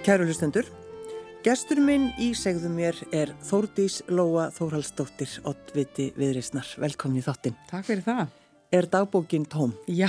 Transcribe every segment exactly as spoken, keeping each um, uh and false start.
Kæru hlustendur, gestur minn í segðu mér er Þórdís Lóa Þórhallsdóttir, oddviti Viðreisnar. Velkomin í þáttinn. Takk fyrir það. Er dagbókin tóm? Já,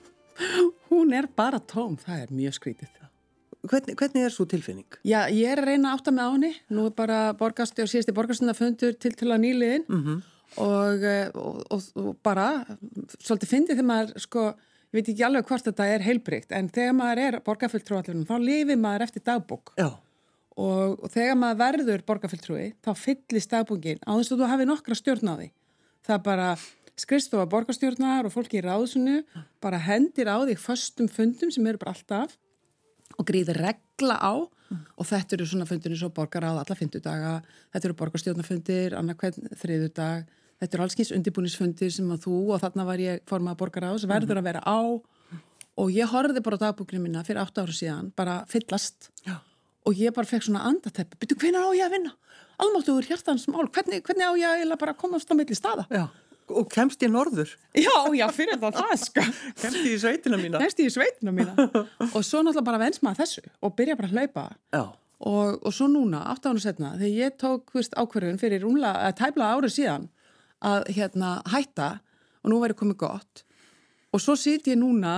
hún er bara tóm. Það er mjög skrítið. Hvernig, hvernig er svo tilfinning? Já, ég er að reyna að átta mig á henni. Nú er bara borgarstjóri, síðasti borgarstjórafundur til til að nýliðin Mm-hmm. og, og, og, og bara svolítið fyndið þegar maður, sko, ég veit ekki alveg hvort þetta er heilbrigt, en þegar maður er borgarfulltrúi, þá lifir maður eftir dagbók. Já. Og, og þegar maður verður borgarfulltrúi, þá fyllist dagbókin á þess að þú hafi nokkra stjórn á því. Það er bara skrifstofa borgarstjórnar og fólki í ráðsunu bara hendir á því föstum fundum sem eru bara alltaf og gríðir regla á mm. og þetta eru svona fundir eins og borgaráð alla fimmtudaga, þetta eru borgarstjórnarfundir annað hvern þriðjudag, þetta eru allskins undirbúningsfundir sem að þú og þarna var ég formað borgaráðs verður að vera á og ég horfði bara á dagbókinu mína fyrir átta ára síðan bara fyllast Já. og ég bara fekk svona andateppi, byrju hvenær á ég að vinna? Almáttugur hjartans mál, hvernig, hvernig á ég að bara komast á milli staða? Já. Og kemst ég norður? Já, já, fyrir það það, sko. Kemst ég í sveitina mína? Kemst ég í sveitina mína. Og svo náttúrulega bara venst maður þessu og byrja bara að hlaupa. Já. Og, og svo núna, átta ára setna, þegar ég tók, veist, ákvörðun fyrir rúmla, að tæpla árið síðan að, hérna, hætta og nú væri komið gott. Og svo sit ég núna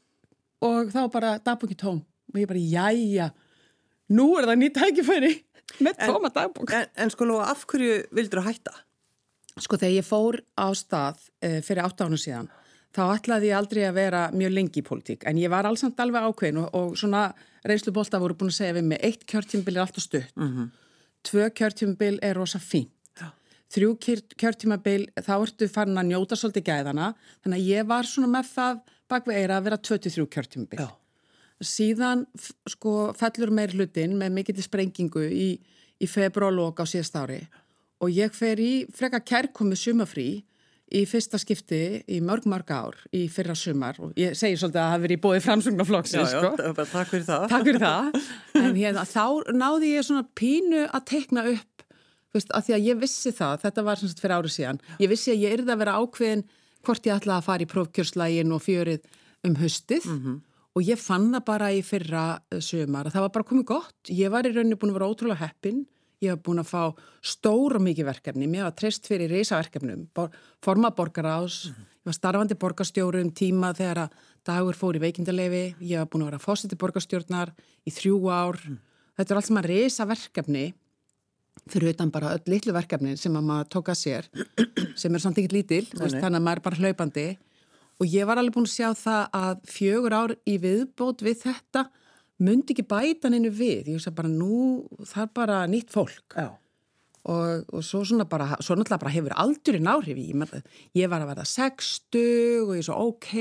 og þá bara dagbóki tóm. Og ég bara, jæja, nú er það nýtt tækifæri með tóma dagbók. En, en sko, Lóa, af hverju vildur þú hætta? Sko þegar ég fór á stað e, fyrir átta ára síðan, þá ætlaði ég aldrei að vera mjög lengi í pólitík, en ég var allsamt alveg ákveðin og, og svona reynslubolta voru búin að segja við mig, eitt kjörtímabil er alltaf stutt, Mm-hmm. tvö kjörtímabil er rosa fínt, Já. þrjú kjörtímabil þá ertu farin að njóta svolítið gæðana, þannig að ég var svona með það bak við eira að vera tvö til þrjú kjörtímabil. Já. Síðan sko fellur meir hlutin með mikill sprengingu í, í febrúarlok á síðast ári. Og ég fer í freka kærkomu sumafrí í fyrsta skipti í mörg mörg ár í fyrra sumar og ég segi svolítið að það hafi verið í boði framsóknarflokksins, sko. Já, já, takk fyrir það. Takk fyrir það. En hérna, þá náði ég svona pínu að teikna upp, veist, að því að ég vissi það, þetta var sem sagt fyrir árið síðan, ég vissi að ég yrði að vera ákveðin hvort ég ætlaði að fara í prófkjörslægin og fjörið um haustið Mm-hmm. og ég fann það bara í fyrra sumar að það var bara komið gott. Ég var í rauninni búin að vera ótrúlega heppin. Ég hef búin að fá stór og mikið verkefni. Mér var treyst fyrir risaverkefnum, forma borgaráðs, mm-hmm. ég var starfandi borgarstjóri um tíma þegar að Dagur fór í veikindaleyfi, ég var búin að vera forseti borgarstjórnar í þrjú ár. Mm. Þetta er allt sem að risaverkefni, fyrir utan bara öll litlu verkefni sem að maður tók að sér, sem er samt ekkert lítil, veist, þannig að maður er bara hlaupandi. Og ég var alveg búin að sjá það að fjögur ár í viðbót við þetta, myndi ekki bæta neinu við, ég veist að bara nú, það er bara nýtt fólk. Já. Og, og svo svona bara, svo náttúrulega bara hefur aldurinn áhrif í, ég, ég var að verða sextug og ég er svo ok,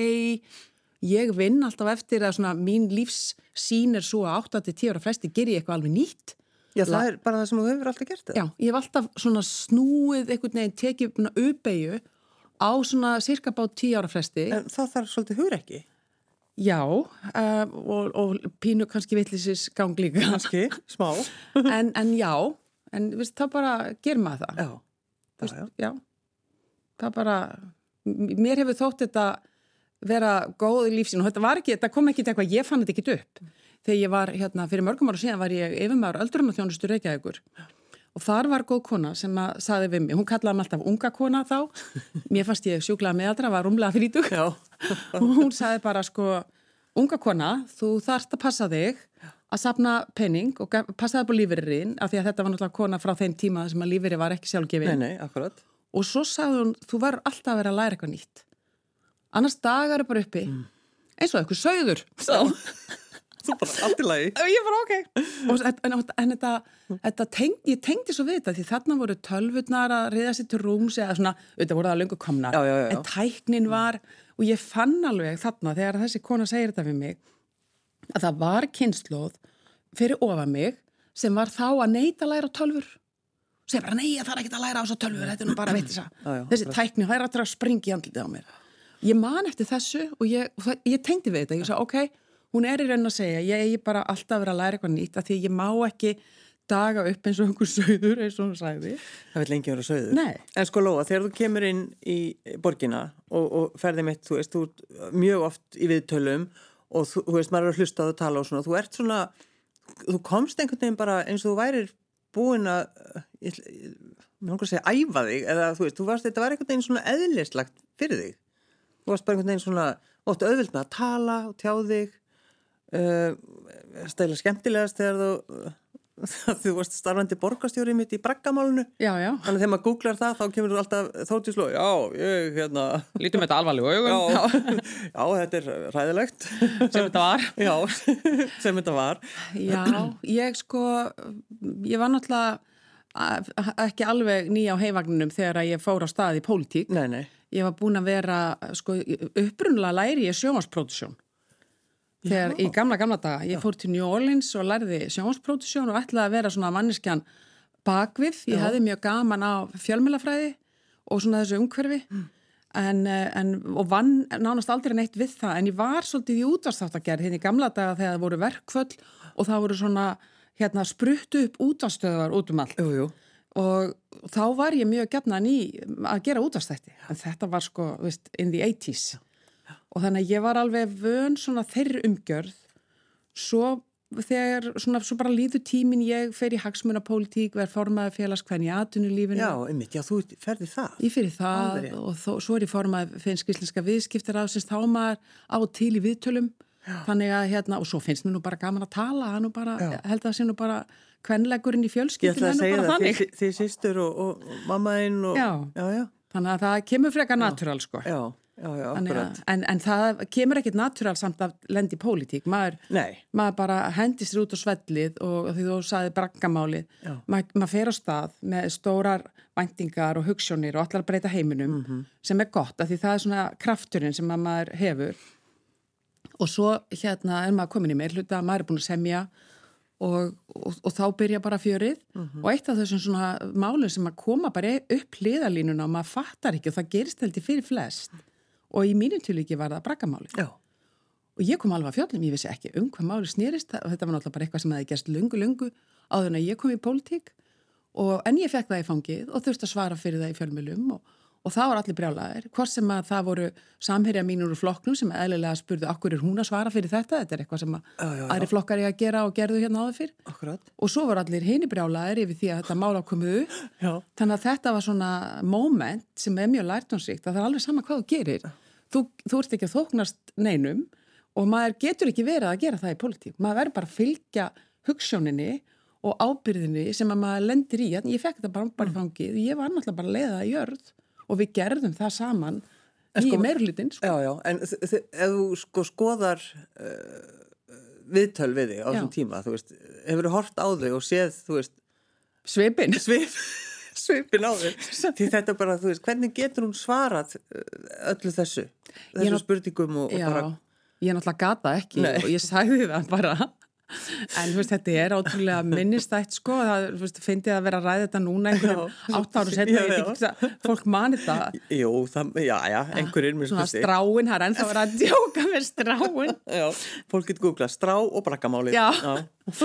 ég vinn alltaf eftir að svona mín lífssýn er svo að átta til tíu ára flesti ger ég eitthvað alveg nýtt. Já, það La- er bara það sem þú hefur alltaf gert það. Já, ég hef alltaf svona snúið einhvern veginn, tekið uppeyju á svona cirka bát tíu ára flesti. En það þarf svolítið hugrekki. Já, uh, og, og pínu kannski vitleysis gang líka. Kannski, smá. en, en já, en veist, það bara gerir maður það. Já. Veist, já, já. Það bara, mér hefur þótt þetta vera góð í lífsín og þetta var ekki, þetta kom ekki til eitthvað, ég fann þetta ekki upp. Þegar ég var, hérna, fyrir mörgum ára síðan var ég yfirmaður öldrunarþjónustu Reykjavíkur. Og þar var góð kona sem að saði við mig, hún kallaði mig alltaf unga kona þá, mér fannst ég sjúklega meðaldra, var rúmlega þrítug og hún saði bara sko, unga kona, þú þarft að passa þig að safna penning og passa það på lífeyririnn, af því að þetta var náttúrulega kona frá þeim tíma sem að lífeyri var ekki sjálfgefin. Nei, nei, akkurat. Og svo sagði hún, þú verður alltaf að vera að læra eitthvað nýtt. Annars dagar er bara uppi, mm. eins og eitthvað sauður, sá. Þú bara allt í lagi. Ég bara ok. Og, en, en þetta, þetta teng, ég tengdi svo við þetta því þarna voru tölvurnar að riða sér til rúms eða svona, auðvitað voru það löngu komnar. Já, já, já. En tæknin var, og ég fann alveg þarna þegar þessi kona segir þetta við mig, að það var kynslóð fyrir ofan mig sem var þá að neita að læra tölvur. Segir bara, nei, það er ekki að læra á þessu tölvur, þetta er nú bara að veitisa. Þessi tækni, það er að springa í andlitið á mér. Ég man eftir þessu og ég, og það, ég tengdi við þetta, ég sagði, ok, hún er í raun að segja, ég eigi bara alltaf að vera að læra eitthvað nýtt, af því ég má ekki daga upp eins og einhver sauður, eins og hún sagði. Það vil lengi vera sauður. Nei. En sko Lóa, þegar þú kemur inn í borgina og, og ferði mitt, þú veist, þú ert mjög oft í viðtölum og þú, þú veist, maður er að hlusta að tala og svona, þú ert svona, þú komst einhvern veginn bara eins og þú værir búin að, ég, ég, mér langar að segja æfa þig, eða þú veist, þú varst, þetta var einhvern veginn svona eðlislegt fyrir þig. Þú varst bara einhvern veginn svona, ótt auðvelt með að tala og tjá þig, uh, stæla skemmtilegast þegar þú, þú varst starfandi borgarstjóri mitt í braggamálinu. Já, já. Þannig að þegar maður googlar það, þá kemur þú alltaf Þórdís Lóa, já, ég, hérna... Lítum þetta alvarlegu augum. Já, já, þetta er hræðilegt. Sem þetta var. Já, sem þetta var. Já, ég sko, ég var náttúrulega ekki alveg ný á heivagninum þegar ég fór á stað í pólitík. Nei, nei. Ég var búin að vera, sko, upprunlega læri ég sjónvarspródusjón. Þegar í gamla, gamla daga, ég fór til New Orleans og lærði sjónvarspródusjón og ætlaði að vera svona manneskjan bakvið. Ég hefði mjög gaman á fjölmiðlafræði og svona þessu umhverfi mm. en, en, og vann nánast aldrei neitt við það. En ég var svolítið í útvarpsþáttagerð hérna í gamla daga þegar það voru verkföll og það voru svona hérna, spruttu upp útvarpsstöðvar út um allt. Jú, jú. Og þá var ég mjög gjarnan í að gera útvarpsþætti. En þetta var sko, veist, in the eighties. Og þannig að ég var alveg vön svona þeirri umgjörð. Svo þegar svona svo bara líður tíminn ég fer í hagsmunapólitík, verð formaður félagskvenna í atvinnulífinu. Já, einmitt, já, þú ferði það. Ég fer í það Alveg. Og þó, svo er ég formaður finnsk íslenska viðskiptaráðsins, þá maður á og til í viðtölum. Já. Þannig að hérna, og svo finnst mér nú bara gaman að tala, hann nú bara, já. Held að það sé nú bara kvenleggurinn í fjölskyldinu, hann nú bara þannig. Ég ætla að segja það, þið systur og, og, og mammaðinn og... Já. Já, já. Þannig að það kemur frekar natúral, sko. Já. Já, já, akkurat. En, en það kemur ekkit natúral samt að lendi í pólitík. Maður, maður bara hendist sér út á svellið og því þú sagði braggamálið. Maður, maður fer á stað með stórar væntingar og hugssjónir og allar að breyta heiminum mm -hmm. sem er gott af því það er svona krafturinn sem maður hefur. Og svo hérna er maður komin í meirhluta, maður er búin að semja og, og, og þá byrja bara fjörið mm -hmm. og eitt af þessum svona málum sem að koma bara upp hliðalínuna og maður fattar ekki og það gerist heldur fyrir flest. Og í mínum tilviki var það braggamáli. Já. Og ég kom alveg að fjöllum, ég vissi ekki um hvað máli snýrist og þetta var náttúrulega bara eitthvað sem hefði gerst lungu, lungu áður en að ég kom í pólitík og en ég fekk það í fangið og þurfti að svara fyrir það í fjölmiðlum og, og það var allir brjálæðir. Hvort sem að það voru samherja mínur úr flokknum sem eðlilega spurðu akkur er hún að svara fyrir þetta, þetta er eitthvað sem að já, já, já. aðri flokkar ég að gera og gerðu hérna áður fyrr. Akkurat. Og svo voru allir hini brjálæðir yfir því að þetta mál ákomið upp. Já. Þannig að þetta var svona moment sem er mjög lærdomsríkt að það er alveg sama hvað þú gerir. Þú, þú ert ekki að þóknast neinum og maður getur ekki verið að gera það í pólitík. Maður verður bara að fylgja hugssjóninni og ábyrðinni sem að maður lendir í. Ég fekk þetta bara bara í fangið og ég var náttúrulega bara að leiða í jörð og við gerðum það saman í sko, meirhlutin. Sko. Já, já, en ef þú sko skoðar uh, viðtöl við þig á þessum tíma, þú veist, hefur þú hort á þau og séð, þú veist... Svipin. Svip. svipin á þig. Því þetta bara, þú veist, hvernig getur hún svarað öllu þessu? Þessu ná... spurningum og, og já, bara... Ég náttúrulega gata ekki Nei. Og ég sagði það bara. En þú veist, þetta er ótrúlega minnistætt, sko. Það, þú veist, finnst ég að vera að ræða þetta núna einhverjum átt ára setna. Ég veit ekki að fólk mani þetta. Jú, það, já, já, einhverjum. Svona stráin, það er ennþá verið að djóka með stráin. Já, fólk getur googlað strá og braggamálið. Já. já.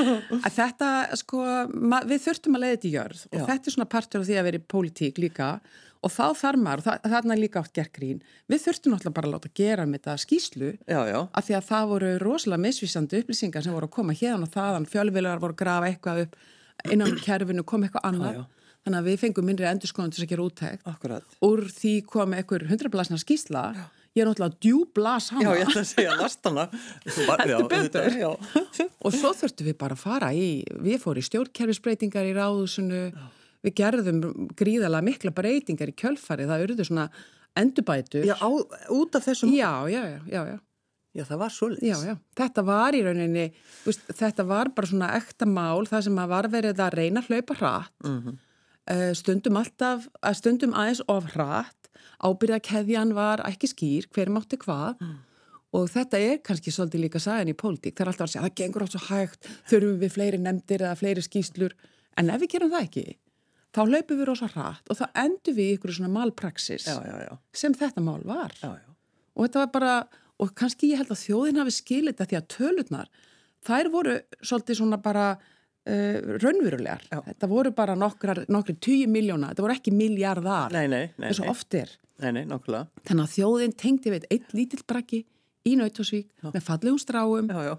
Þetta, sko, við þurftum að leiða þetta í jörð og já. Þetta er svona partur af því að vera í pólitík líka og þá þarf maður, og það, þarna er líka átt gert grín, við þurftum náttúrulega bara að láta gera með þetta skýslu já, já. Af því að það voru rosalega misvísandi upplýsingar sem voru að koma hérna og þaðan, fjölmiðlar voru að grafa eitthvað upp innan kerfinu, kom eitthvað annað, já, já. Þannig að við fengum mindri endurskoðun til að gera úttekt. Akkurat. Úr því kom einhver hundrablasna skýsla, já. Ég er náttúrulega djúblas hana. Já, ég ætla að segja lastana. Heldur betur. Já. Og svo þurftum við bara að fara í, við fórum í stjórnkerfisbreytingar í ráðhúsinu, við gerðum gríðalega mikla breytingar í kjölfari, það urðu svona endurbætur. Já, á, út af þessum? Já, já, já, já, já. Já, það var svoleiðis. Já, já. Þetta var í rauninni, veist, þetta var bara svona ekta mál, það sem að var verið að reyna að hlaupa hratt, mm-hmm. stundum alltaf, stundum aðeins of hratt, ábyrgðakeðjan var ekki skýr, hver mátti hvað mm. og þetta er kannski svolítið líka sagan í pólitík, það er alltaf að segja, það gengur átt svo hægt, þurfum við fleiri nefndir eða fleiri skýslur, en ef við gerum það ekki, þá hlaupum við rosa hratt og þá endur við ykkur svona malpraxis já, já, já. Sem þetta mál var. Já, já. Og þetta var bara, og kannski ég held að þjóðin hafi skilit þetta því að tölurnar, þær voru svolítið svona bara uh, raunverulegar. Já. Þetta voru bara nokkrar, nokkrar tíu miljóna, þetta voru ekki miljardar, nei, nei, nei, eins og oft er. Nei, nei, nokkulega. Þannig að þjóðin tengdi við einn lítill braggi í Nauthólsvík með fallegum stráum já, já.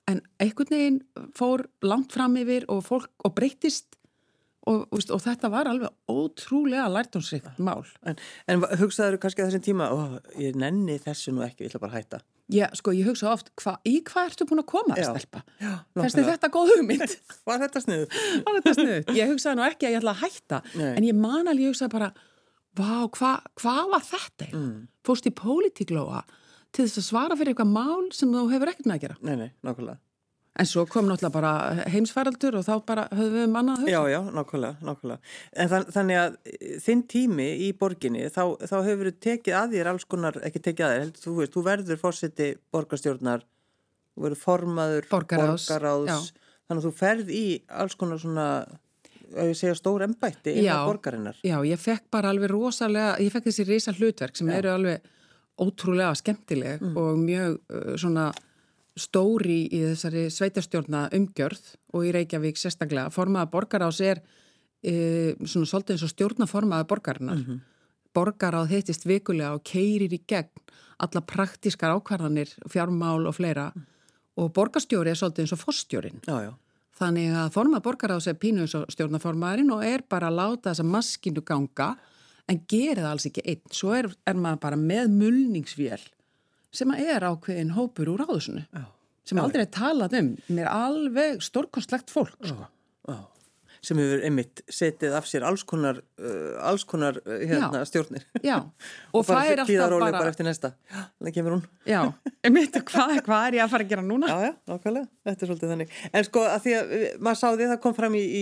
en einhvern veginn fór langt fram yfir og fólk og breyttist og, og, og þetta var alveg ótrúlega lærdómsríkt mál. En, en hugsaður kannski að þessum tíma, ó, ég nenni þessu nú ekki, ég ætla bara að hætta. Já, sko, ég hugsa oft, hva, í hvað ertu búin að koma að stelpa? Já, fannst þið þetta góð hugmynd? Var þetta sniðugt? Var þetta sniðugt? Ég hugsaði nú ekki að ég ætla að hætta, Nei. En ég man alveg, ég hugsaði bara, vá, hvað hva var þetta? Mm. Fórst í pólitíklóa til þess að svara fyrir eitthvað mál sem þú hefur ekkert með að gera. Nei, nei, nákvæmlega. En svo kom náttúrulega bara heimsfaraldur og þá bara höfum við mannað hugsa. Já, já, nákvæmlega, nákvæmlega. En þann, þannig að þinn tími í borginni, þá, þá hefur þú tekið að þér alls konar, ekki tekið að þér, heldur, þú veist, þú verður forseti borgarstjórnar, þú verður formaður borgaráðs, borgaráðs þannig að þú ferð í alls konar svona, ef ég segja stór embætti innan borgarinnar. Já, ég fekk bara alveg rosalega, ég fekk þessi risa hlutverk sem já. Eru alveg ótrúlega skemmtileg mm. og mjög uh, svona stóri í þessari sveitarstjórna umgjörð og í Reykjavík sérstaklega. Formaður borgaráðs er e, svona svolítið eins og stjórnaformaður borgarinnar. Mm-hmm. Borgaráð hittist vikulega og keyrir í gegn alla praktískar ákvarðanir, fjármál og fleira mm. og borgarstjóri er svolítið eins og forstjórin. Já, já. Þannig að formaður borgaráðs er pínu eins og stjórnaformaðurinn og er bara að láta þessa maskinu ganga en gerir það alls ekki einn. Svo er, er maður bara með mulningsvél sem er ákveðin hópur úr ráðusinu, já, sem já. Aldrei er talað um, mér alveg stórkostlegt fólk, sko. Já, já. Sem hefur einmitt setið af sér alls konar, uh, alls konar uh, hérna, stjórnir. Já, og, og það er alltaf bara... bara eftir næsta, já, það kemur hún. Já, einmitt, hvað, hvað er ég að fara að gera núna? Já, já, nákvæmlega, þetta er svolítið þannig. En sko, að því að maður sá því, það kom fram í, í,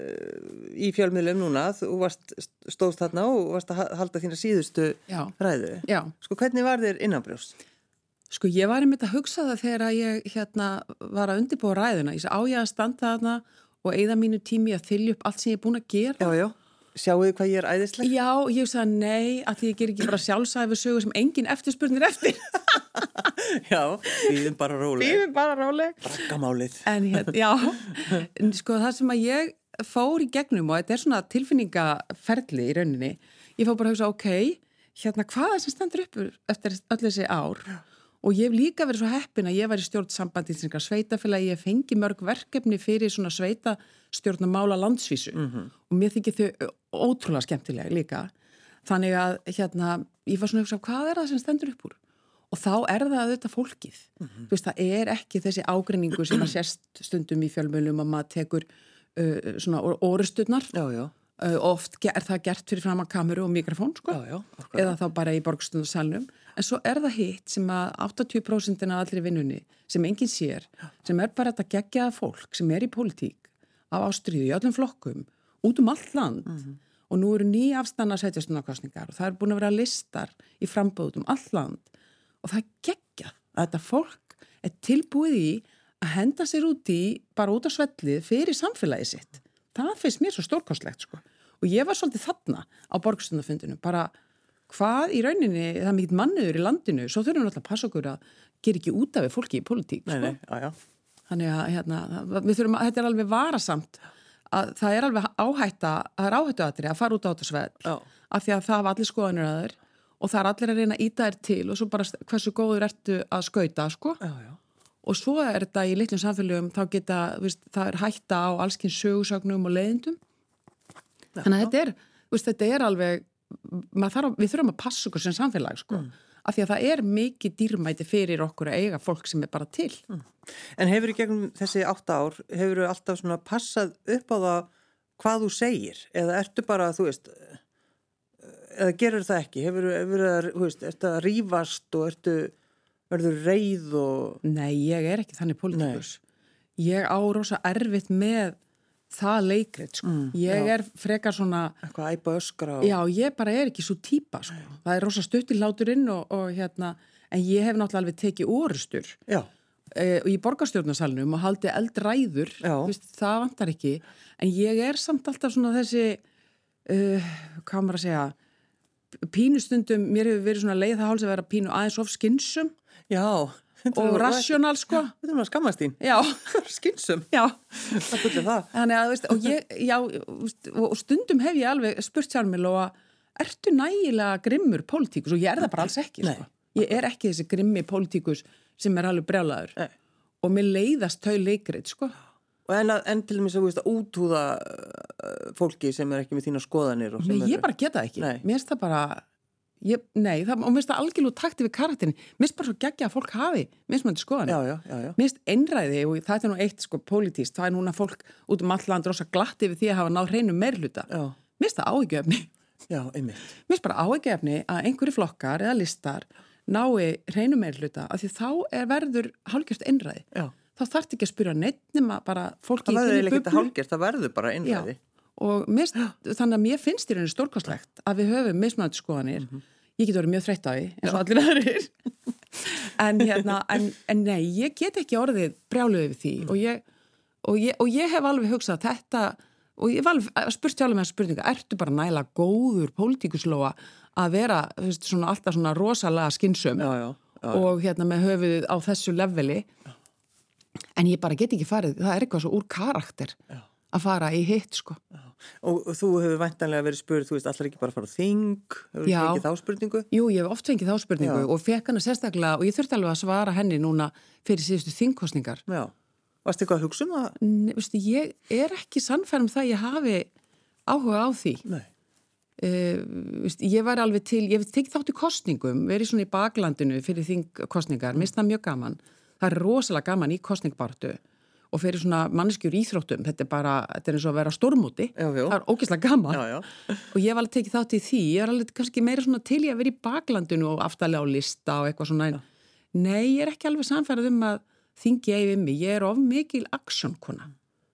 í fjölmiðlum núna, þú varst, stóðst þarna og varst að halda þína síðustu já. Ræðu. Já. Sko, hvernig var þér innanbrjóst? Sko, ég var einmitt að hugsa það þegar ég hérna var að undirbúa ræðuna. Ég sá á ég að standa þarna og eigða mínu tími að þylja upp allt sem ég er búin að gera. Já, já. Sjáu þið hvað ég er æðisleg? Já, ég sagði nei, að því ég ger ekki bara sjálfsæfi sögu sem engin eftirspurnir eftir. Já, býðum bara róleg. Býðum bara róleg. Braggamálið. En hérna, já, sko það sem að ég fór í gegnum og þetta er svona tilfinningaferli í rauninni, ég fór bara að hugsa, ok, hérna hvað er sem standur upp eftir öll þessi ár? Og ég hef líka verið svo heppin að ég var í stjórnsambandi til sveitafélagi, ég fengi mörg verkefni fyrir svona sveitastjórnamála landsvísu mm-hmm. og mér þykir þau ótrúlega skemmtilega líka. Þannig að hérna, ég var svona að hugsa, hvað er það sem stendur upp úr? Og þá er það auðvitað fólkið. Mm-hmm. Þú veist, það er ekki þessi ágreiningu sem að sést stundum í fjölmiðlum að maður tekur uh, svona orusturnar. Já, já. Uh, oft er það gert fyrir fram að kameru og mikrofón, sko. Já, já. Eða þá bara í borgstundarsalnum. En svo er það hitt sem að áttatíu prósent af allri vinnunni, sem enginn sér, sem er bara þetta geggjaða fólk, sem er í pólitík, af ástríðu, í öllum flokkum, út um allt land. Mm-hmm. Og nú eru nýja afstanna setjastundakostningar og það er búin að vera listar í frambóð um allt land. Og það er geggjað að þetta fólk er tilbúið í að henda sér út í, bara út á svellið fyrir samfélagið sitt. Það finnst mér svo stórkostlegt, sko. Og ég var svolítið þarna á borgstundafundinu, bara hvað í rauninni, það er mikill manniður í landinu, svo þurfum við náttúrulega að passa okkur að gera ekki út af við fólki í pólitík, sko. Nei, nei, já, já. Þannig að, hérna, við þurfum að, þetta er alveg varasamt, að það er alveg áhætta, það er áhættuatriði að fara út á þetta svell, af því að það var allir skoðanir að þeir og það er allir að reyna að íta þér til og svo bara hversu góður ertu að skauta, sko. Já, já. Og svo er þetta í litlum samfélögum, þá geta, viðst, það er hætta á allskins sögursögnum og leiðindum. Já. Þannig að þetta er, viðst, þetta er alveg, þarf, við þurfum að passa okkur sem samfélag, sko. Mm. Af því að það er mikið dýrmæti fyrir okkur að eiga fólk sem er bara til. Mm. En hefur í gegnum þessi átta ár, hefur alltaf svona passað upp á það hvað þú segir? Eða ertu bara, þú veist, eða gerur það ekki? Hefur, hefur það, þú veist, ertu að rífast og ertu... verður reið og... Nei, ég er ekki þannig pólitíkus. Ég á rosa erfitt með það leikrit, sko. Mm, ég já. Er frekar svona... Eitthvað æpa öskra og... Já, ég bara er ekki svo típa, sko. Nei. Það er rosa stutt í hláturinn og, og hérna... En ég hef náttúrulega alveg tekið orustur. Já. E, í borgarstjórnarsalnum og haldið eldræður. Já. Vist, það vantar ekki. En ég er samt alltaf svona þessi... Uh, hvað maður að segja... Pínustundum, mér hefur verið svona leið það háls að vera pínu aðeins of skynsum. Já. Og rassjónal, sko. Þetta er maður skammast þín. Já. Skynsum. Já. Það byrja það. Þannig að, veist, og ég, já, og stundum hef ég alveg spurt sjálfmil og að, ertu nægilega grimmur pólitíkus? Og ég er það bara alls ekki, sko. Nei. Ég er ekki þessi grimmi pólitíkus sem er alveg brjálaður. Nei. og mér leiðast þau leikrit, sko. Og en, að, en til dæmis að, að útúða fólki sem er ekki með þína skoðanir og sem Nei, er... ég bara geta ekki. Nei. Mér finnst það bara, ég, nei, það, og mér finnst það algjörlega takti við karakterin. Mér finnst bara svo geggja að fólk hafi, mér finnst maður skoðanir. Já, já, já, já. Mér finnst einræði, og það er nú eitt, sko, pólitískt, það er núna fólk út um alland rosa glatt yfir því að hafa náð hreinu meirhluta. Já. Mér finnst það áhyggjuefni. Já, einmitt. Mér finnst bara áhyggjuefni að einhverju flokkar eða listar nái hreinu meirhluta, af því þá er verður hálfgjört einræði. Já. Þá þarf ekki að spyrja neitt nema bara fólki það verður í ekki þetta hálfgjört, það verður bara einræði. Og mist, þannig að mér finnst í rauninu stórkostlegt að við höfum mismunandi skoðanir. Mm-hmm. Ég get verið mjög þreytt á því, eins og allir aðrir. en, hérna, en, en nei, ég get ekki orðið brjáluð yfir því. Mm. Og, ég, og, ég, og ég hef alveg hugsað þetta, og ég hef alveg spurt sjálf með spurninga, ertu bara næla góður pólitíkuslóa að vera veist, svona, alltaf svona rosalega skynsum já, já, já, já. og hérna með höfuðið á þessu leveli. En ég bara get ekki farið, það er eitthvað svo úr karakter já. Að fara í hitt, sko. Já. Og þú hefur væntanlega verið spurð, þú veist, allar ekki bara að fara á þing, hefur þú fengið þá spurningu? Jú, ég hef oft fengið þá spurningu já. Og fekk hana sérstaklega, og ég þurfti alveg að svara henni núna fyrir síðustu þingkostningar. Já, varstu eitthvað að hugsa um það? Nei, veistu, ég er ekki sannfærð um það ég hafi áhuga á því. Nei. Uh, veistu, ég var alveg til, ég hef tekið þátt í kostningum, verið svona í baklandinu fyrir þingkostningar, mér finnst það mjög gaman. Það er rosalega gaman í kostningbartu. Og fyrir svona manneskjur íþróttum, þetta er bara, þetta er eins og að vera stórmóti, já, já. Það er ógeðslega gaman já, já. Og ég hef alveg tekið þátt í því, ég er alveg kannski meira svona til ég að vera í baklandinu og aftalega á lista og eitthvað svona, en nei, ég er ekki alveg samfærið um að þingi eigi við mig, ég er of mikil aksjónkona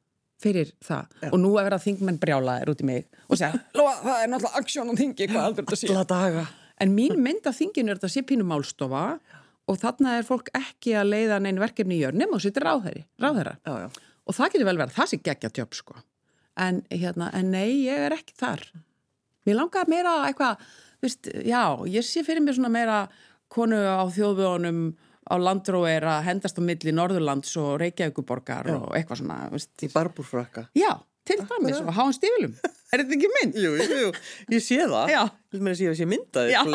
fyrir það, já. Og nú að vera þingmenn brjálaðir út í mig og segja, Lóa, það er náttúrulega aksjón og þingi, hvað heldur þetta sé? Alla daga. En mín mynd af þinginu er þetta sé pínu málstofa og þarna er fólk ekki að leiða neinn verkefni í jörn, nema og sittir ráðherri, ráðherra. Já, já. Og það getur vel verið, það sé geggja jobb, sko. En, hérna, en nei, ég er ekki þar. Mér langar meira eitthvað, veist, já, ég sé fyrir mér svona meira konu á þjóðvögunum á landróer að hendast á milli Norðurlands og Reykjavíkurborgar og eitthvað svona, veist. Í barbúrfrakka. Já, til dæmis og háum stífilum. Er þetta ekki mynd? Jú, jú, jú, ég sé það. Já. Ég meina að ég sé myndaði. Já,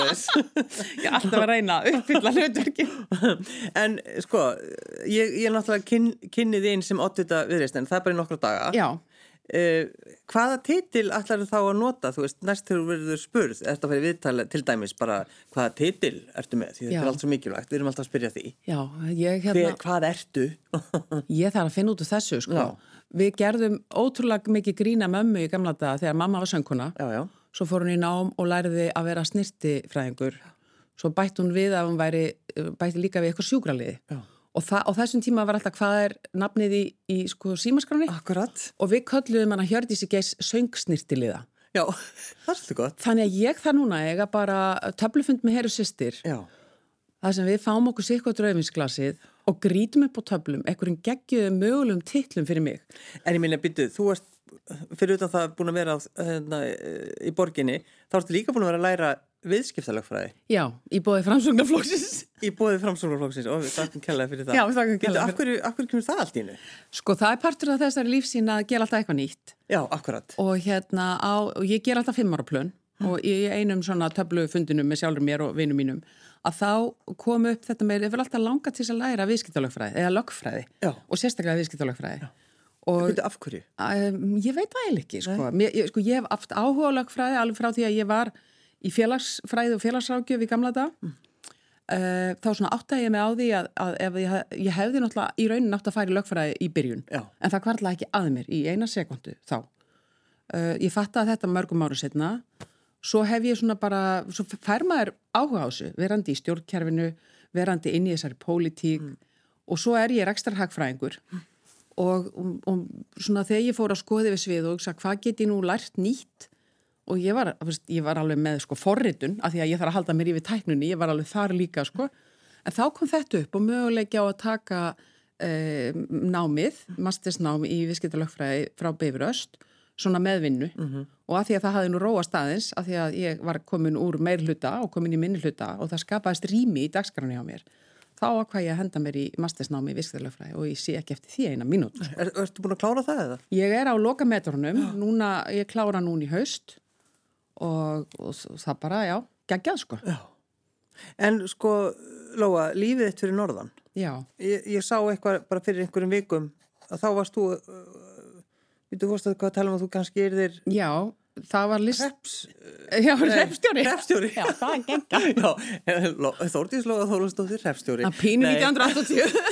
ég er alltaf að reyna að uppfylla hlutverki. En sko, ég, ég er náttúrulega kyn, kynnið inn sem oddvita viðreisn, en það er bara í nokkra daga. Já. Uh, hvaða titil ætlar þá að nota? Þú veist, næst þegar þú verður spurð, ertu að fara í viðtali til dæmis bara hvaða titil ertu með? Því þetta er allt svo mikilvægt, við erum alltaf að spyrja því. Já, ég hérna... Hver, hvað ertu? Ég þarf að finna út úr þessu, sko. Já. Við gerðum ótrúlega mikið grína mömmu í gamla daga þegar mamma var söngkona. Já, já. Svo fór hún í nám og læriði að vera snirtifræðingur. Svo bætti hún við að hún væri, bætti líka við eitthvað sjúkraliði. Já. Og það, á þessum tíma var alltaf hvað er nafnið í, í sko símaskráni. Akkurat. Og við kölluðum hana Hjördísi Geiss söngsnirtiliða. Já, það er svolítið gott. Þannig að ég það núna eiga bara töflufund með heru systir. Já. Það sem við fáum okkur sikvað draufinsglasið og grítum upp á töflum, einhverjum geggjuðum mögulegum titlum fyrir mig. En ég minna, byttu, þú varst fyrir utan það búin að vera á, hérna, í borginni, þá ertu líka búin að vera að læra viðskiptalögfræði. Já, í boði Framsóknarflokksins. Í boði Framsóknarflokksins, og við þakkum kærlega fyrir það. Já, við þakkum kærlega fyrir það. Af hverju, af hverju kemur það allt í hennu? Sko, það er partur af þessari lífsýn að gera alltaf eitthvað nýtt. Já, akkurat. Og hérna, á, og ég ger alltaf fimm ára plön mm. og í einum svona töflufundinum með sjálfur mér og vinum mínum, að þá kom upp þetta með, ég vil alltaf langa til að læra viðskiptalögfræði, eða lögfræði Já. Og sérstaklega viðskiptalögfræði. Og veitu af hverju? Um, ég veit það eiginlega ekki, sko. Mér, ég, sko. Ég hef haft áhuga á lögfræði alveg frá því að ég var í félagsfræði og félagsráðgjöf í gamla dag. Mm. Uh, þá svona áttaði ég mig á því að, að ef ég, ég hefði náttúrulega í raunin átt að fara í lögfræði í byrjun. Já. En það hvarflaði ekki að mér í eina sekundu þá. Uh, ég fattaði þetta mörgum ára setna. Svo hef ég svona bara, svo fær maður áhuga á þessu, verandi í stjórnkerfinu, verandi inn í þessari pólitík mm. og svo er ég rekstrarhagfræðingur. Mm. Og, og, og svona þegar ég fór að skoða við svið og sagði hvað get ég nú lært nýtt og ég var, ég var alveg með sko forritun af því að ég þarf að halda mér yfir tæknunni, ég var alveg þar líka sko, en þá kom þetta upp og möguleiki á að taka eh, námið, mastersnám í viðskiptalögfræði frá Bifröst, svona meðvinnu mm-hmm. og af því að það hafði nú róast aðeins, af því að ég var komin úr meirhluta og komin í minnihluta og það skapaðist rými í dagskráni á mér. Þá ákvað ég að henda mér í mastersnámi í viðskiptalögfræði og ég sé ekki eftir því eina mínútu. Er, ertu búin að klára það eða? Ég er á lokametrunum, núna, ég klára núna í haust og, og það bara, já, geggjað sko. Já. En sko, Lóa, lífið þitt fyrir norðan? Já. Ég, ég sá eitthvað bara fyrir einhverjum vikum að þá varst þú, við þú fórst að hvað tala um að þú kannski er þér Já, það var list... Reps... Já, repstjóri. Repstjóri. Já, það er gegga. Já, Þórdís Lóa Þórhallsdóttir, repstjóri. Það pínu nítján hundruð áttatíu.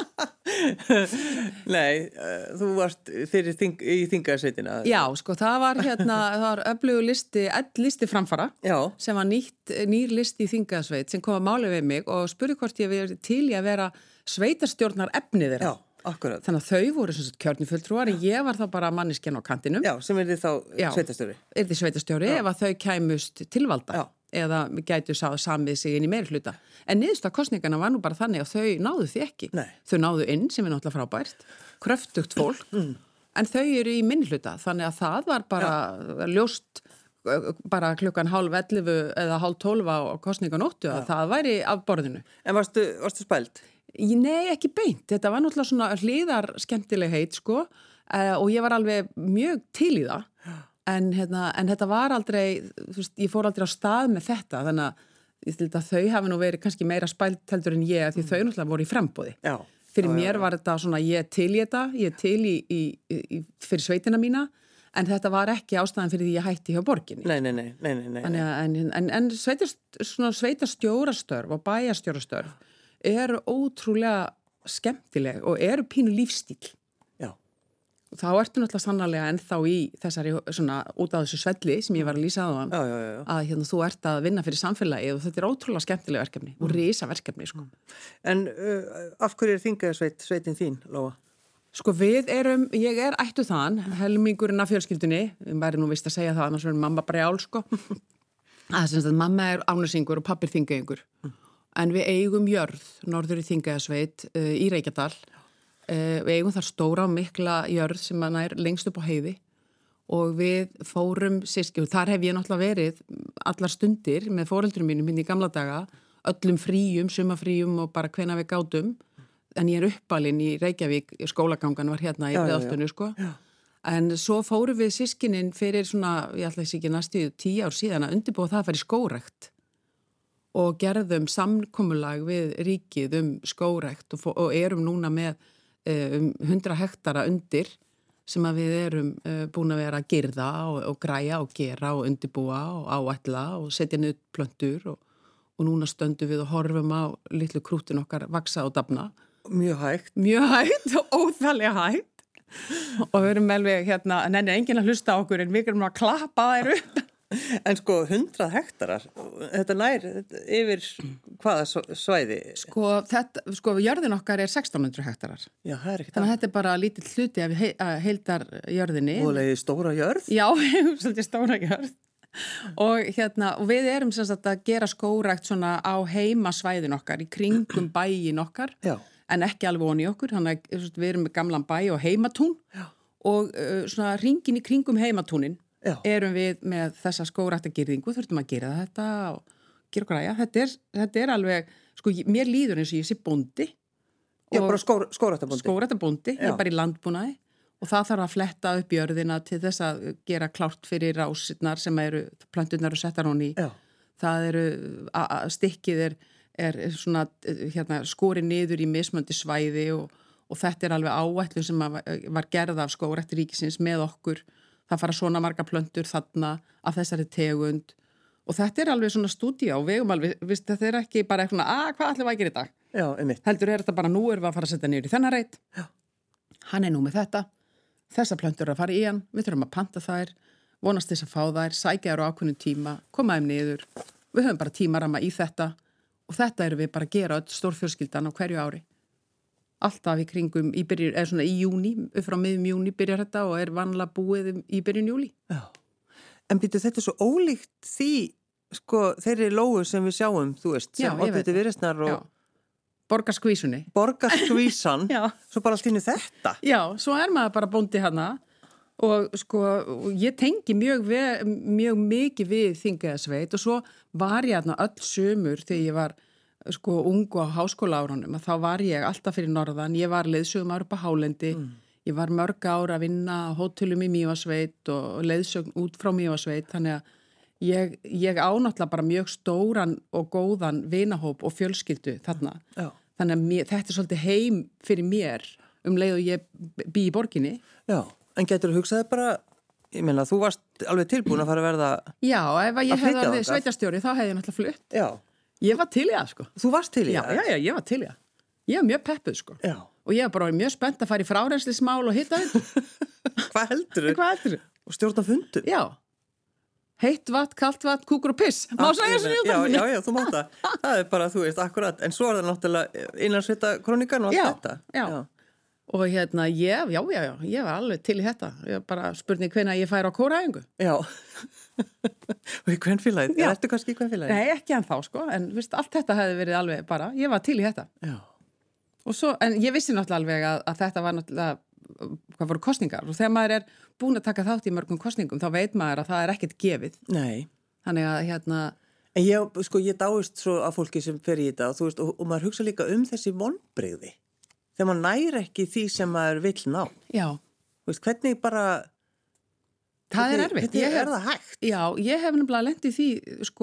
Nei, uh, þú varst fyrir þing, í þingasveitina. Já, sko, það var hérna, það var öflugur listi, ell listi framfara, Já. sem var nýtt, nýr listi í þingasveit sem kom að máli við mig og spurði hvort ég verið til í að vera sveitarstjórnar efnið þeirra. Já, akkurat. Þannig að þau voru sem sagt kjörnifulltrúar en ég var þá bara manneskjan á kantinum. Já, sem er þið þá Já. sveitarstjóri. Er þið sveitarstjóri ef að þau kæmust tilvalda. Já. Eða gætu sá samið sig inn í meiri hluta. En niðurstaða kosningana var nú bara þannig að þau náðu því ekki. Nei. Þau náðu inn, sem er náttúrulega frábært, kröftugt fólk, mm. en þau eru í minni hluta. Þannig að það var bara Já. ljóst bara klukkan hálf ellefu eða hálf tólf á kosninganóttu að það væri af borðinu. En varstu, varstu spæld? Nei, ekki beint. Þetta var náttúrulega svona hliðar skemmtileg heit, sko, og ég var alveg mjög til í það. En, hérna, en þetta var aldrei, þú veist, ég fór aldrei á stað með þetta, þannig að ég held að þau hafi nú verið kannski meira spælt heldur en ég, því mm. þau náttúrulega voru í frambóði. Já. Fyrir já, mér já, já. var þetta svona, ég til í þetta, ég til í, í, í, fyrir sveitina mína, en þetta var ekki ástæðan fyrir því ég hætti hjá borginni. Nei, nei, nei, nei, nei, nei. Þannig að, en, en, en sveitar, svona sveitarstjórastörf og bæjarstjórastörf eru ótrúlega skemmtileg og eru pínu lífstíl. Þá ertu náttúrulega sannarlega ennþá í þessari svona út af þessu svelli sem ég var að lýsa á hann já, já, já. að hérna, þú ert að vinna fyrir samfélagi og þetta er ótrúlega skemmtilega verkefni mm. og risa verkefni sko. En uh, af hverju er þingasveit sveitin þín, Lóa? Sko við erum, ég er ættu þann helmingurinn af fjölskyldunni, við væri nú vist að segja það annars verður mamma brjál sko að sem sagt mamma er ánursingur og pappir þingaengur mm. en við eigum jörð norður í Þingasveit uh, í Reykjadal. Uh, við eigum þar stóra og mikla jörð sem að nær lengst upp á heiði og við fórum síski og þar hef ég náttúrulega verið allar stundir með foreldurum mínum hinn í gamla daga, öllum fríum, sumafríum og bara hvenær við gátum en ég er uppalinn í Reykjavík, skólagangan var hérna í Breiðholtinu sko já. En svo fórum við sískinin fyrir svona, ég ætla ekki næstu tíu ár síðan að undirbúa það að fara í skógrækt og gerðum samkomulag við ríkið um skógrækt og, og erum núna með um hundra hektara undir sem að við erum uh, búin að vera að girða og, og græja og gera og undirbúa og áætla og setja niður plöntur og, og núna stöndum við og horfum á litlu krútin okkar vaksa og dafna. Mjög hægt. Mjög hægt og óþægilega hægt og við erum alveg hérna, nennir enginn að hlusta á okkur en við erum að klappa þær upp. En sko hundrað hektarar, þetta nær yfir hvaða svæði? Sko, þetta, sko jörðin okkar er sextán hundruð hektarar. Já, það er ekki það. Þannig að þetta er bara lítill hluti af he heildar jörðinni. Móðlega stóra jörð? Já, svolítið stóra jörð. Og hérna, og við erum sem sagt að gera skógrækt svona á heimasvæðin okkar, í kringum bæin okkar, Já. En ekki alveg onni okkur, þannig að við erum með gamlan bæ og heimatún Já. Og uh, svona ringin í kringum heimatúnin. Já. Erum við með þessa skógræktagirðingu, þurftum að gera þetta og gera græja. Þetta er, þetta er alveg, sko, mér líður eins og ég sé bóndi. Já, bara skór, skógræktabóndi. Skógræktabóndi, ég er bara í landbúnaði og það þarf að fletta upp jörðina til þess að gera klárt fyrir rásirnar sem eru, plönturnar eru settar honni í. Já. Það eru, stikkið er, er svona, hérna, skórið niður í mismöndi svæði og, og þetta er alveg áætlun sem var gerð af skógræktaríkisins með okkur. Það fara svona marga plöntur þarna af þessari tegund og þetta er alveg svona stúdíu og við erum alveg, viðst, þetta er ekki bara eitthvað, að hvað ætlum við að gera í dag? Já, einmitt. Heldur er þetta bara nú erum við að fara að setja niður í þennan reit. Já. Hann er nú með þetta, þessa plöntur eru að fara í hann, við þurfum að panta þær, vonast þess að fá þær, sækja þær á ákveðnum tíma, koma þeim niður, við höfum bara tímaramma í þetta og þetta erum við bara að gera öll stórfjölskyldan á hverju ári. Alltaf í kringum, í byrjun, eða svona í júni, upp frá miðum júni byrjar þetta og er vanlega búið í byrjun júli. Já. En býtu þetta er svo ólíkt því, sko, þeirri lóu sem við sjáum, þú veist, sem oddviti Viðreisnar og... Já, borgarskvísunni. Borgarskvísan, svo bara allt inn í þetta. Já, svo er maður bara bóndi hana og sko, ég tengi mjög, við, mjög mikið við Þingasveit og svo var ég hérna öll sumur þegar ég var... sko ungu á háskólaárunum að þá var ég alltaf fyrir norðan, ég var leiðsögum ára upp á Hálendi, mm. ég var mörg ára að vinna á hótelum í Mývatnssveit og leiðsögn út frá Mývatnssveit þannig að ég, ég ánáttúrulega bara mjög stóran og góðan vinahóp og fjölskyldu þarna. Já. þannig að mér, þetta er svolítið heim fyrir mér um leið og ég bý í borginni. Já, en getur þú hugsaði bara, ég meina, þú varst alveg tilbúin að fara að verða Já, ef að ég að hefði flytja orðið þangað. sveitastjóri þá hefði ég náttúrulega flutt. Já, Ég var til í það, sko. þú varst til í Já, það? já, já, ég var til í það. Ég var mjög peppuð, sko. Já. Og ég var bara mjög spennt að fara í frárenslismál og hitta þetta. Hvað heldur þú? Hvað heldur þú? Og stjórna fundum? Já. Heitt vatn, kalt vatn, kúkur og piss. Má segja þessu Já, njóta. já, já, þú mátt það. Það er bara, þú veist, akkurat. En svo er það náttúrulega innansvita krónikan og allt Já, þetta. já. Og hérna, ég, já, já, já, ég var alveg til í þetta. Ég bara spurning hvenær ég færi á kóraæfingu. Já. Og í kvenfélagið? Já. Ertu kannski í kvenfélagið? Nei, ekki en þá, sko. En vist, allt þetta hefði verið alveg bara, ég var til í þetta. Já. Og svo, en ég vissi náttúrulega alveg að, að þetta var náttúrulega, hvað voru kosningar. Og þegar maður er búin að taka þátt í mörgum kosningum, þá veit maður að það er ekkert gefið. Nei. Þannig að, hérna, En ég, sko, ég dáist svo að fólki sem fer í þetta og þú veist, og, og maður hugsa líka um þessi vonbrigði. Þegar maður næri ekki því sem maður vill ná. já, Þú veist, hvernig bara... það er hvernig- erfitt. Hvernig Ég hef- er það hægt? Já, ég hef nefnilega lent í því, sko,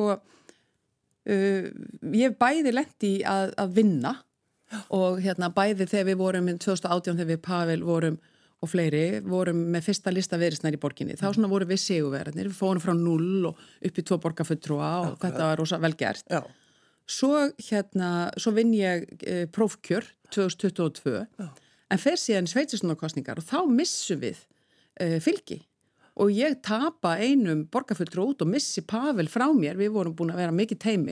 uh, ég hef bæði lent í að, að vinna og hérna bæði þegar við vorum tvö þúsund og átján þegar við Pavel vorum og fleiri, vorum með fyrsta lista viðreisnar í borginni. Þá svona vorum við sigurverðarnir, við fórum frá null og upp í tvo borgarfulltrúa og þetta var rosa vel gert. Já. Svo hérna, svo vinn ég e, prófkjör tvö þúsund tuttugu og tvö Já. en fer síðan sveitsistjórnarkosningar og þá missum við e, fylgi og ég tapa einum borgarfulltrúa út og missi Pavel frá mér, við vorum búin að vera mikið teimi,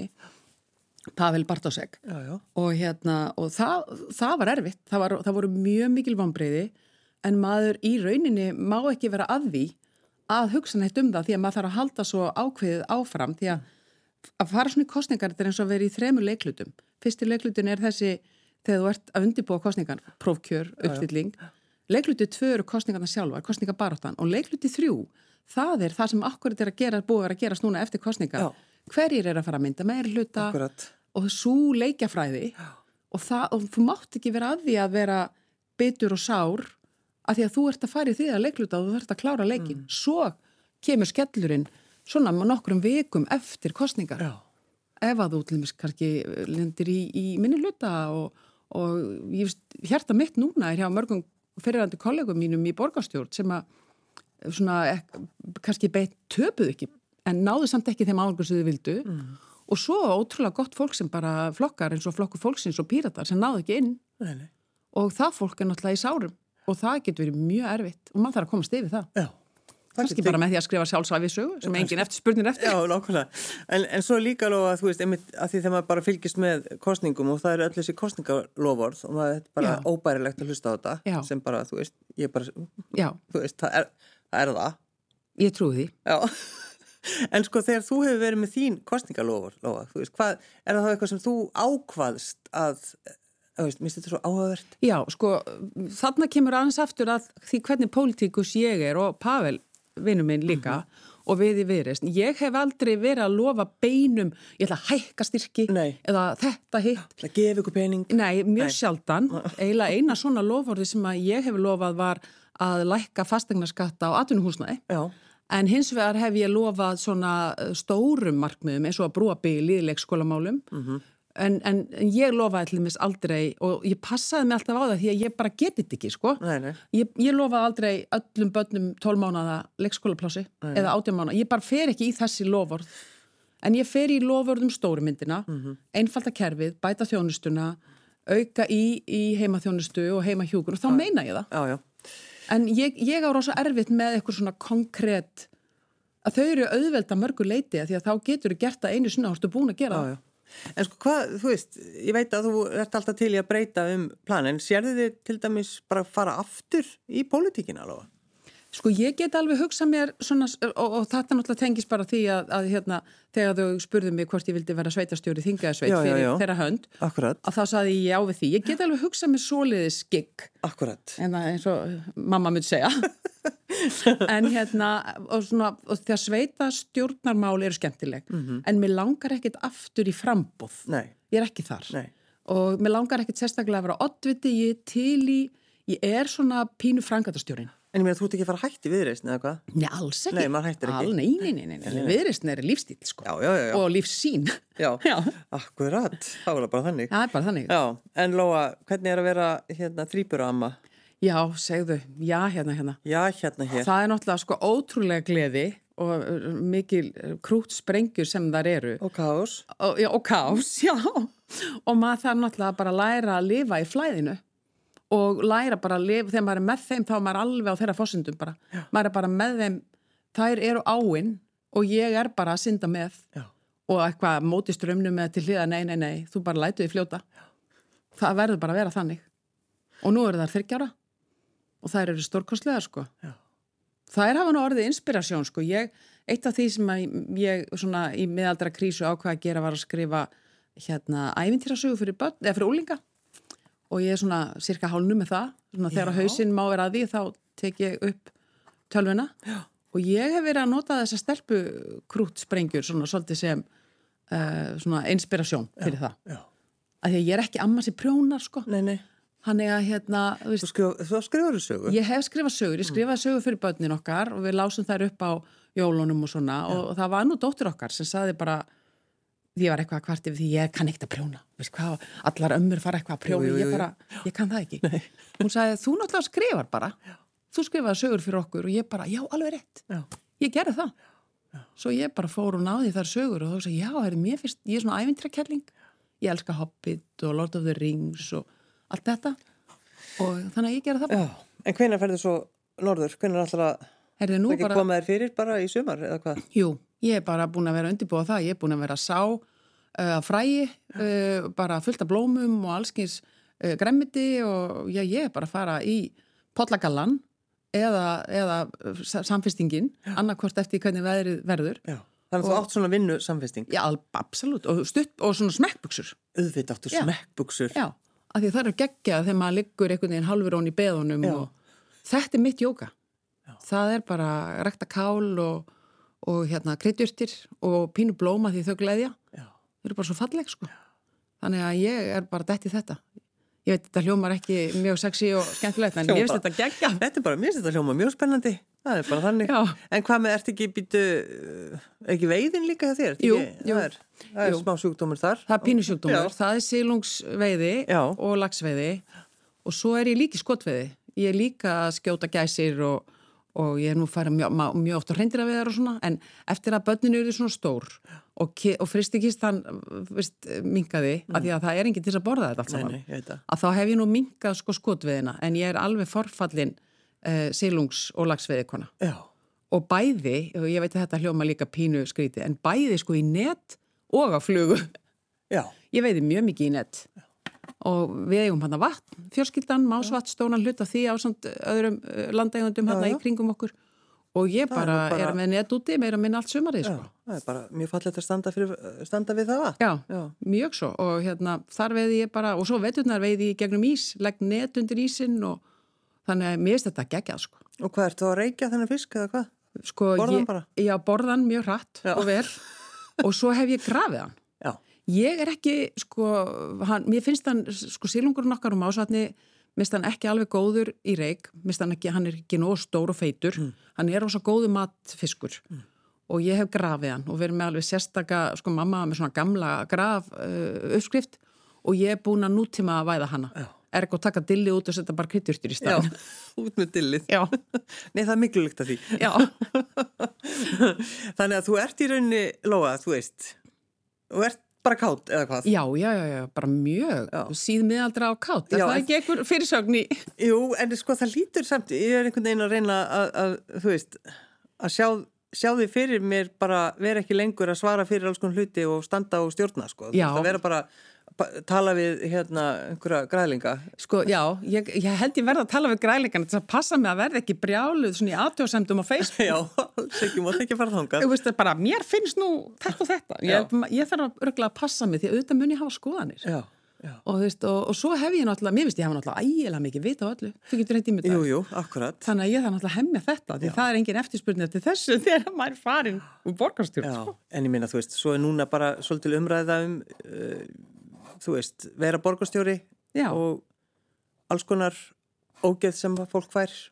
Pavel Bartósek Já, já. og hérna, og það, það var erfitt, það, var, það voru mjög mikil vonbrigði en maður í rauninni má ekki vera að því að hugsa neitt um það því að maður þarf að halda svo ákveðið áfram því að að fara svona í kosningar þetta er eins og að vera í þremur leiklutum. Fyrsti leiklutin er þessi þegar þú ert að undirbúa kosningar, prófkjör, uppfylling. Leikluti tvö eru kosningarna sjálfar, kosningabaráttan og leikluti þrjú, það er það sem akkurat er að gera, búið að vera að gerast núna eftir kosningar. Já. Hverjir er að fara að mynda meir hluta Akkurat. og svo leikjafræði og, það, og þú mátt ekki vera að því að vera bitur og sár að því að þú ert að fara í því að leikluta og þú ert að klára leikin. Mm. Svo kemur skellurinn svona með nokkrum vikum eftir kosningar. Já. Ef að þú til dæmis kannski lendir í, í minni hluta og, og ég veist, hjarta mitt núna er hjá mörgum fyrirrandi kollegum mínum í borgarstjórn sem að svona, ek, kannski beitt töpuð ekki en náðu samt ekki þeim árangur sem þau vildu mm. og svo ótrúlega gott fólk sem bara flokkar eins og flokkur fólksins og píratar sem náðu ekki inn Nei, nei. og það fólk er náttúrulega í sárum og það getur verið mjög erfitt og maður þarf að komast yfir það. Já. Kannski bara með því að skrifa sjálfsæfi sögu sem engin eftir spurnir eftir. Já, nákvæmlega. En, en svo líka alveg að þú veist, einmitt að því þegar maður bara fylgist með kosningum og það eru öll þessi kosningalofórð og maður er bara Já. óbærilegt að hlusta á þetta Já. sem bara, þú veist, ég bara, Já, þú veist, það er það. Er það. ég trúi því. Já. En sko þegar þú hefur verið með þín kosningalofórð, Lóa, þú veist, hvað, er það þá eitthvað sem þú ákvaðst að, þú veist, minnst þetta svo áhugavert? Já, sko, þarna kemur aðeins aftur að því hvernig pólitíkus ég er og Pavel, vinur minn líka, mm-hmm. og við í Viðreisn. Ég hef aldrei verið að lofa beinum, ég ætla að hækka styrki Nei. eða þetta hitt. Það gefa ykkur pening? Nei, mjög Nei. sjaldan. Eiginlega eina svona loforði sem að ég hef lofað var að lækka fasteignaskatta á atvinnuhúsnæði. Já. En hins vegar hef ég lofað svona stórum markmiðum eins og að brúa byggli í leikskólamálum. Mm-hmm. En, en, en ég lofaði til þess aldrei og ég passaði mig alltaf á það því að ég bara geti þetta ekki, sko. Nei, nei. Ég, ég lofaði aldrei öllum börnum tólf mánaða leikskólaplási eða átján mánaða. Ég bara fer ekki í þessi lofvörð. En ég fer í lofvörðum stórumyndina, mm-hmm. einfalda kerfið, bæta þjónustuna, auka í, í heimaþjónustu og heimahjúkur og þá meina ég það. Já, já. En ég, ég á rosa erfitt með eitthvað svona konkrétt að þau eru auðvelda mörgu leiti að því að þá getur þú gert það einu sinna og þú ert búin að gera það. Já, já. En sko hvað, þú veist, ég veit að þú ert alltaf til í að breyta um plan, en sérðu þið til dæmis bara fara aftur í pólitíkina alveg? Sko ég get alveg hugsað mér svona, og, og þetta náttúrulega tengist bara því að, að hérna, þegar þau spurðu mig hvort ég vildi vera sveitastjóri þingaðasveit Já, já, fyrir já. þeirra hönd, Akkurat. að þá saði ég já við því. Ég get alveg hugsað mér svoleiðis gigg, Akkurat. en það eins og mamma myndi segja. En hérna, og svona, og þegar sveitastjórnarmál eru skemmtileg, mm-hmm. en mér langar ekkit aftur í frambúð. Nei. Ég er ekki þar. Nei. Og mér langar ekkit sérstaklega að vera oddviti, ég er til í, ég er svona pínu framkvæmdastjórinn. En ég meina, þú ert ekki að fara að hætti viðreisn eða hvað? Nei, alls ekki. Nei, maður hættir ekki. All, nei, nei, nei, nei, nei. Viðreisn er lífstíl, sko. Já, já, já. já. Og lífssýn. Já, já. akkurat. Það var bara þannig. Já, það er bara þannig. Já, en Lóa, hvernig er að vera hérna þríburaamma? Já, segðu, já, hérna, hérna. Já, hérna hér. Það er náttúrulega sko ótrúlega gleði og mikil krút sprengjur sem þar eru. Og kaos. Og, já, og kaos, já. Og maður þarf náttúrulega bara að læra að lifa í flæðinu. Og læra bara að lifa, þegar maður er með þeim þá er maður alveg á þeirra forsendum bara. Já. Maður er bara með þeim, þær eru áinn og ég er bara að synda með. Já. Og eitthvað móti strömmnum með til hliða, nei, nei, nei, þú bara lætu því fljóta. Já. Það verður bara að vera þannig. Og nú eru þær þriggja ára og þær eru stórkostlegar, sko. Já. Þær hafa nú orðið inspirasjón, sko. Ég, eitt af því sem ég svona í miðaldra krísu ákvað að gera var að skrifa hérna ævintýrasögu fyrir börn, eða fyrir úlinga. Og ég er svona cirka hálnu með það. Svona þegar hausinn má vera að því þá tek ég upp tölvuna. Já. Og ég hef verið að nota þessa stelpu krútsprengjur svona svolítið sem uh, svona inspirasjón fyrir já, það. Já. Af því að ég er ekki amma sem prjónar, sko. Nei, nei. Þannig að hérna... Þú, skrif, þú skrifar sögu? Ég hef skrifað sögur. Ég skrifaði sögur fyrir börnin okkar og við lásum þær upp á jólunum og svona. Og, og það var nú dóttir okkar sem sagði bara... Ég var eitthvað að kvart yfir því ég kann ekkert að prjóna. Veist hvað, allar ömmur fara eitthvað að prjóna. Jú, jú, jú. Ég bara, ég kann það ekki. Nei. Hún sagði, þú náttúrulega skrifar bara. Já. Þú skrifaði sögur fyrir okkur og ég bara, já, alveg rétt. Já. Ég gerði það. Já. Svo ég bara fór og náði þar sögur og þá sagði, já, er mér fyrst, ég er svona ævintýrakelling. Ég elska Hobbit og Lord of the Rings og allt þetta. Og þannig að ég gerði það bara. Já. En hvenær ferðu svo norður? Hvenær alltaf að það ekki koma þér fyrir bara í sumar eða hvað? Jú. Ég er bara búin að vera undirbúa það, ég er búin að vera að sá uh, fræi, uh, bara fullt af blómum og allskins uh, gremmiti og já, ég er bara að fara í pollagallan eða, eða samfestingin, annarkvort eftir hvernig veðrið verður. Já, þannig að þú átt svona vinnu samfesting. Já, absolutt, og stutt og svona smekkbuxur. Auðvitað áttu smekkbuxur. Já, af því það er geggjað þegar maður liggur einhvern veginn halvur ón í beðunum já. Og þetta er mitt jóga. Já. Það er bara rækta kál og og hérna kryddjurtir og pínu blóma því þau gleðja. Já. Þau eru bara svo falleg, sko. Já. Þannig að ég er bara dætt í þetta. Ég veit, þetta hljómar ekki mjög sexy og skemmtilegt, en ég finnst þetta geggja. Þetta er bara, mér finnst þetta hljómar mjög spennandi. Það er bara þannig. Já. En hvað með, ert ekki býtu, ekki veiðin líka hjá þér? Jú, ekki, jú. Það er, það er jú. Smá sjúkdómur þar. Það er pínu sjúkdómur. Já. Það er silungsveiði Já. Og laxveiði. Og svo er ég líka í skotveiði. Ég er líka að skjóta gæsir og og ég er nú farið mjög, mjög oft á hreindýraveðar og svona, en eftir að börninu eru svona stór og, og fristikistan minkaði, mm. að því að það er enginn til að borða þetta allt saman, nei, nei, að þá hef ég nú minkað sko skotveðina, en ég er alveg forfallin uh, silungs- og laxveiðikona. Já. Og bæði, og ég veit að þetta hljóma líka pínu skrítið, en bæði sko í net og á flugu. Já. Ég veiði mjög mikið í net. Já. Og við eigum hann að vatn, fjörskildan, másvatt, stónan hlut af því á samt öðrum landeigendum hann í kringum okkur og ég bara, bara er með net úti meira minn allt sumarið, sko. Það er bara mjög fallegt að standa, fyrir, standa við það vatn. Já, Já, mjög svo og hérna þar veiði ég bara, og svo veturnar veiði ég gegnum ís, legg net undir ísinn og þannig að mér finnst þetta geggjað, sko. Og hvað ert þú að reykja þennan fisk eða hvað? Sko, borðan ég, bara? Já, borðan mjög hratt Já. Og vel og svo hef ég grafið hann. Já. Ég er ekki, sko, hann, mér finnst hann, sko, silungurinn okkar og másvatni, minnst hann ekki alveg góður í reik, minnst hann ekki, hann er ekki nóg stór og feitur, mm. hann er ósað góðu matfiskur mm. og ég hef grafið hann og verið með alveg sérstaka, sko, mamma með svona gamla graf uh, uppskrift og ég er búin að nútíma að væða hana. Já. Er ekki að taka dillið út og setja bara kryddjurtir í staðinn. Já, út með dillið. Já. Nei, það er mikilvægt að því. Já. Þannig að þú ert í rauninni, Lóa, þú veist, þú ert bara kátt eða hvað? Já, já, já, já bara mjög. Síð miðaldra á kátt. Er já, það ekki einhver fyrirsögn í? Jú, en sko það lítur samt, ég er einhvern veginn að reyna að, að þú veist, að sjá, sjá því fyrir mér bara vera ekki lengur að svara fyrir alls konar hluti og standa og stjórna, sko. Já. Það vera bara tala við hérna einhverja græðlinga. Sko, já, ég, ég held ég verða að tala við græðlingarna til að passa mig að verða ekki brjáluð svona í athugasemdum á Facebook. Já, alls ekki, mátt ekki fara þangað. Þú veist, bara, mér finnst nú þetta og þetta. Ég, ég þarf að örgulega að passa mig því að auðvitað mun ég hafa skoðanir. Já, já. Og þú veist, og, og svo hef ég náttúrulega, mér finnst ég hafa náttúrulega ægilega mikið vita á öllu. Þú getur reynt í mig það. Jú, jú, akkurat. Þannig að ég þarf náttúrulega að hemja þetta, því já. Það er engin eftirspurning eftir þessu þegar maður er farin úr borgarstjórn. Já, sko. En ég meina, þú veist, svo er núna bara svolítil umræða um uh, þú veist, vera borgarstjóri Já. Og alls konar ógeð sem fólk fær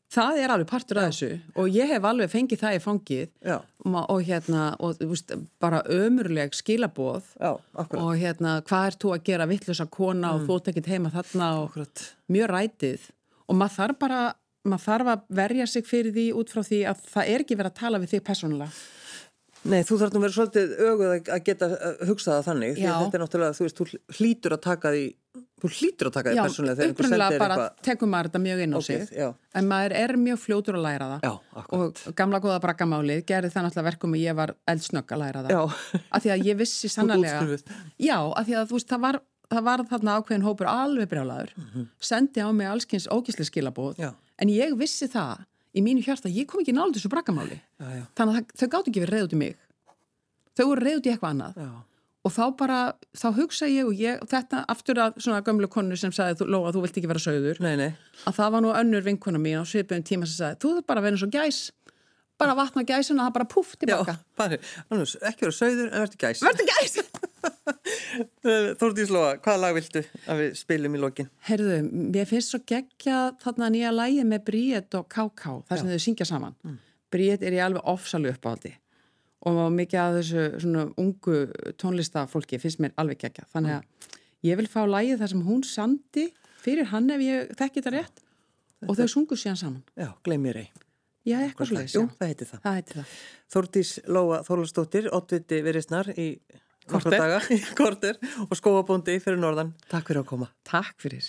Það er alveg partur af þessu og ég hef alveg fengið það í fangið og, og hérna, og þú veist, bara ömurleg skilaboð Já, og hérna, hvað er þú að gera vitlausa kona mm. og þú tekit heima þarna og akkurat. Mjög rætið og maður þarf bara, maður þarf að verja sig fyrir því út frá því að það er ekki verið að tala við þig persónulega. Nei, þú þarf nú verið svolítið öguð að geta hugsað það þannig, því þetta er náttúrulega, þú veist, þú hlýtur að taka því, þú hlýtur að taka því persónulega þegar einhver sendir eitthvað. Já, upprunalega bara tekum maður þetta mjög inn á okay, sig, já. En maður er mjög fljótur að læra það. Já, og gamla góða braggamálið gerði það náttúrulega verkum að ég var eldsnögg að læra það. Já. Af því að ég vissi sannarlega, já, af því að þú veist, það var, það var þarna ákveðin hópur alveg brjálaður, mm-hmm. sendi á mig allskyns ógeðsleg skilaboð, en ég vissi það í mínu hjarta, ég kom ekki nálægt þessu braggamáli. Já, já. Þannig að þau gátu ekki verið reið út í mig. Þau voru reið út í eitthvað annað. Já. Og þá bara, þá hugsa ég og ég, þetta aftur að svona gömlu konu sem sagði, Lóa, þú vilt ekki vera sauður. Nei, nei. Að það var nú önnur vinkona mín á svipuðum tíma sem sagði, þú þarf bara að vera svo gæs, bara vatna gæsuna, það bara puff tilbaka. Já, bara, annars, ekki vera sauður, en verður gæs. Verður gæs! Þórdís Lóa, hvaða lag viltu að við spilum í lokin? Herðu, mér finnst svo geggja þarna nýja lagi með Bríett og Ká Ká, þar sem þau syngja saman. Mm. Bríett er í alveg ofsalu uppáhaldi og mikið af þessu svona ungu tónlistafólki finnst mér alveg geggja. Þannig að ég vil fá lagið þar sem hún samdi fyrir hann ef ég þekki þetta rétt þetta... og þau sungu síðan saman. Já, gleymir ei. Já, eitthvað slags. Jú, það heiti það. Það heiti það. Þórdís Lóa Þorvaldsdóttir, oddviti Viðreisnar í korta daga, í korter og skóabóndi fyrir norðan. Takk fyrir að koma. Takk fyrir.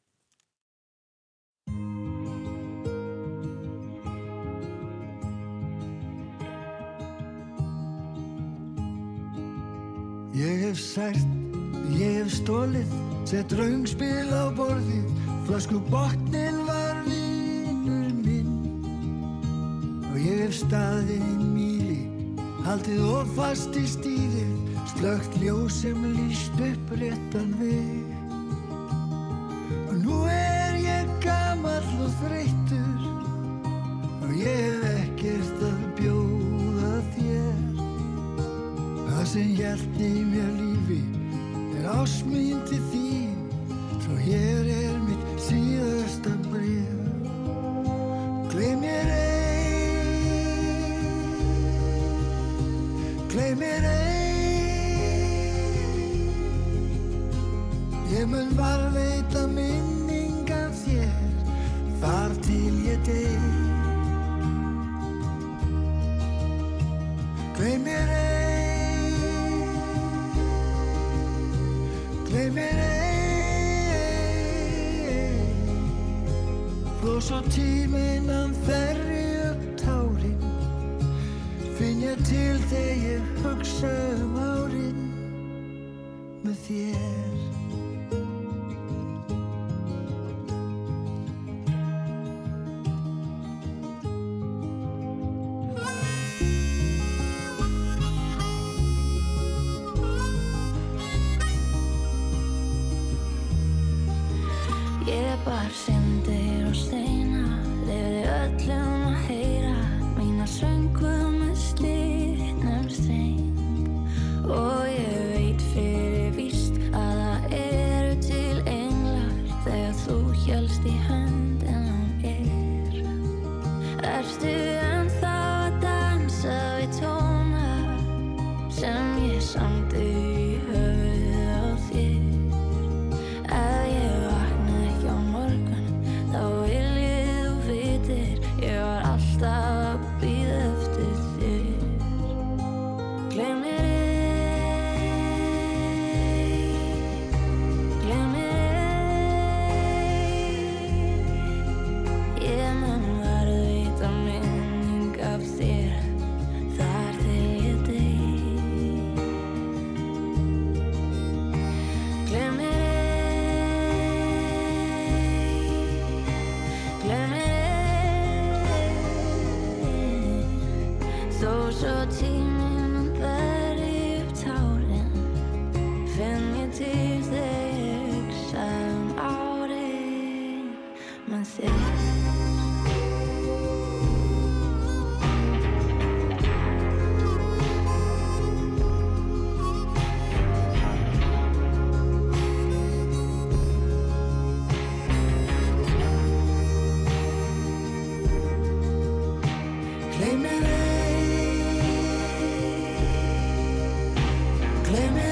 Ég hef sært, ég hef stólið, sett raungspil á borðið, flösku botnin var vinur minn. Og ég hef staðið í míli, haldið of fast í stíðið, slögt ljós sem lýst upp réttan veg. Og nú er ég gamall og þreyttur, og ég hef ekkert að bjóða þér. Það sem hélt í mér lífi er ást mín til þín, svo hér er mitt síðasta bréf. Gleym mér ei, gleym mér ei, ég mun varðveita minning af þér, þar til ég dey. Gleym mér ei, gleym mér ei, þó svo tíminn hann þerri upp tárin, finn ég til þegar ég hugsa um árin með þér. Bar syndir og steina, leyfði öllum að heyra mína söngu með slitnum streng. Og ég veit fyrir víst að það eru til englar þegar þú hélst í höndina á mér. Ertu ennþá að dansa við tóna sem ég samdi í höfuðið á þér? Leið mér